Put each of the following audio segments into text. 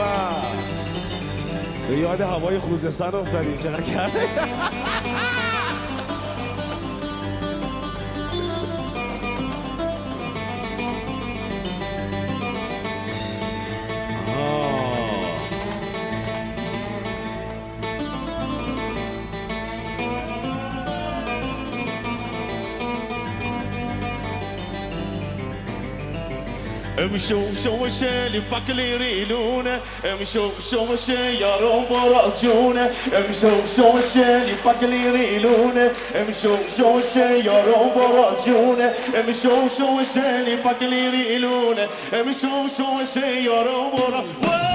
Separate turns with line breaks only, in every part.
به یاد هوای خوزستان افتادیم. چقدر کرده
امشو شوشه لباكلي ريلونه امشو شوشه يارو براسونه امشو شوشه لباكلي ريلونه امشو شوشه يارو براسونه امشو شوشه لباكلي ريلونه امشو شوشه يارو براسونه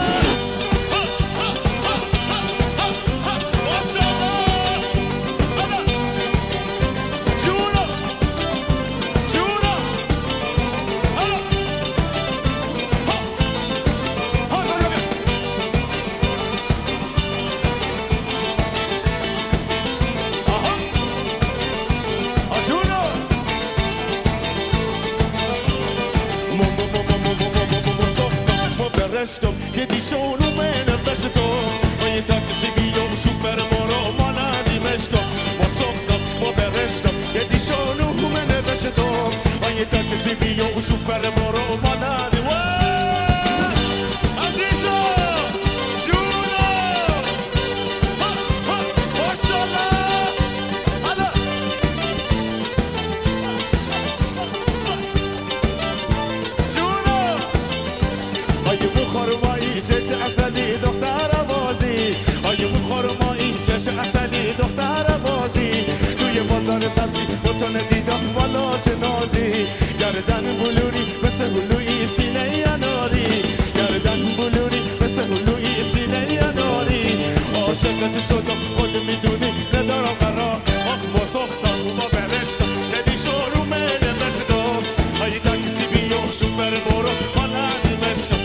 che ti sono meno verso ma io tanto si vio su fermo ma non di mesco ma sotto ma per resto che ti sono meno verso ma io tanto si vio su fermo ma non di Azizo Giuro Mashallah Ada Giuro Ay خرمایی چش اصلی دختر بازی آیه اون خرمایی چش اصلی دختر بازی توی بازار سبزی بطن دیدم والا چه نازی گردن بلوری مثل هلوی سینه اناری گردن بلوری مثل هلوی سینه اناری عاشقت شدم خود میدونی ندارم قرار آخ با سختم با برشتم ندی شرومه نبشتم آیه تاکسی بیو سوپر برو من نمیشتم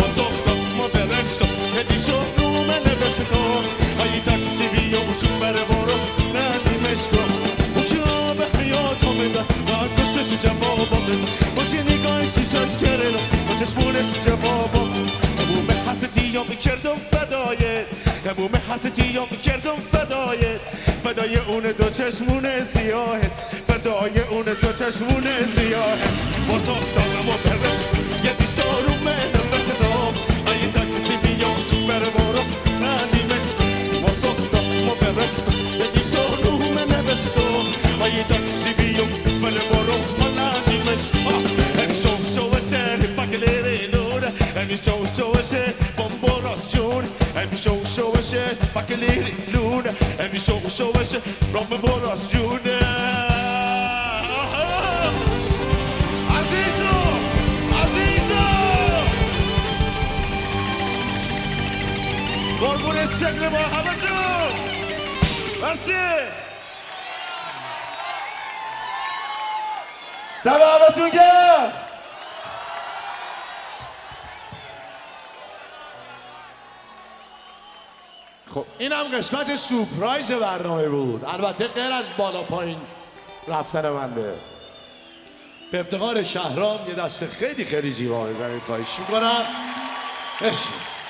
e ti sono me ne vesto ai taxi via un super volo nani mesco ucciove io tomenda ma questo si già bobo oggi ni gai ci sa scherelo oggi spune si già bobo ابو محسدی یا میکردم فدایه ابو محسدی یا میکردم فدای اون دو چشمونه سیاهه فدای اون دو چشمونه سیاهه با ساختم و پرش یه دیشارو من رسدم ای تاکسی بیا سوپر بارو نانی مشکو با ساختم و پرش یه دیشارو من رسدم ای تاکسی بیا سوپر بارو نانی مشکو امشو شوشه پاکلی نور امشو شوشه بامبوراس جون امشو شوشه پاکلی نور امشو شوشه بامبوراس جون قربون شکل با همه جون مرسی دم همتون گرم
خب اینم قسمت سورپرایز برنامه بود البته غیر از بالا پایین رفتن منده به افتخار شهرام یه دست خیلی خیلی زیبا بزنید خواهش میکنم